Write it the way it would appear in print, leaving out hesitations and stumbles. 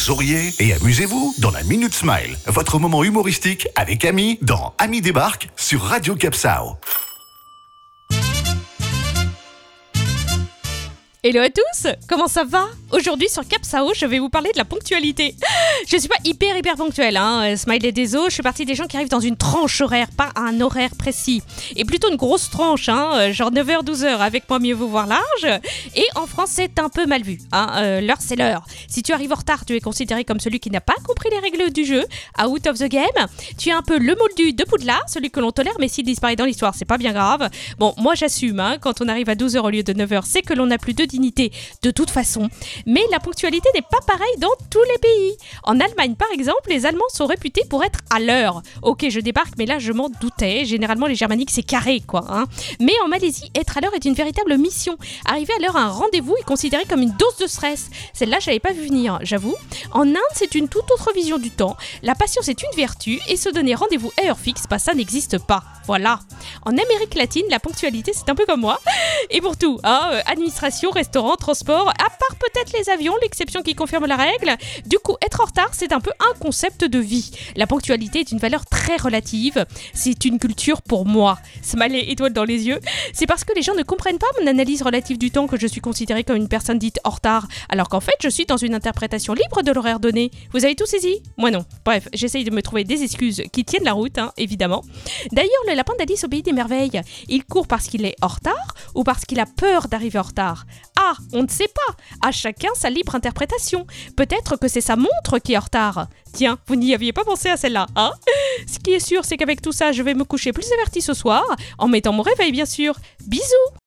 souriez et amusez-vous dans la Minute Smile, votre moment humoristique avec Ami dans Ami débarque sur Radio Capsao. Hello à tous, comment ça va ? Aujourd'hui sur Capsao, je vais vous parler de la ponctualité. Je suis pas hyper ponctuelle, smiley des os, je fais partie des gens qui arrivent dans une tranche horaire, pas un horaire précis. Et plutôt une grosse tranche, genre 9h, 12h, avec moi mieux vous voir large. Et en France, c'est un peu mal vu, l'heure c'est l'heure. Si tu arrives en retard, tu es considéré comme celui qui n'a pas compris les règles du jeu, out of the game. Tu es un peu le moldu de Poudlard, celui que l'on tolère, mais s'il disparaît dans l'histoire, c'est pas bien grave. Bon, moi j'assume, quand on arrive à 12h au lieu de 9h, c'est que l'on n'a plus de dignité de toute façon. Mais la ponctualité n'est pas pareille dans tous les pays. En Allemagne, par exemple, les Allemands sont réputés pour être à l'heure. Ok, je débarque, mais là, je m'en doutais. Généralement, les Germaniques, c'est carré, quoi. Mais en Malaisie, être à l'heure est une véritable mission. Arriver à l'heure à un rendez-vous est considéré comme une dose de stress. Celle-là, je l'avais pas vu venir, j'avoue. En Inde, c'est une toute autre vision du temps. La patience est une vertu et se donner rendez-vous à heure fixe, ça n'existe pas. Voilà. En Amérique latine, la ponctualité, c'est un peu comme moi. Et pour tout, administration, restaurant, transport, à part peut-être les avions, l'exception qui confirme la règle. Du coup, être en retard, c'est un peu un concept de vie. La ponctualité est une valeur très relative. C'est une culture pour moi. Smiley étoile dans les yeux. C'est parce que les gens ne comprennent pas mon analyse relative du temps que je suis considérée comme une personne dite en retard, alors qu'en fait, je suis dans une interprétation libre de l'horaire donné. Vous avez tout saisi ? Moi non. Bref, j'essaye de me trouver des excuses qui tiennent la route, évidemment. D'ailleurs, le lapin d'Alice au pays des merveilles, il court parce qu'il est en retard ou parce qu'il a peur d'arriver en retard ? Ah, on ne sait pas. À chacun sa libre interprétation. Peut-être que c'est sa montre qui est en retard. Tiens, vous n'y aviez pas pensé à celle-là, Ce qui est sûr, c'est qu'avec tout ça, je vais me coucher plus avertie ce soir, en mettant mon réveil, bien sûr. Bisous.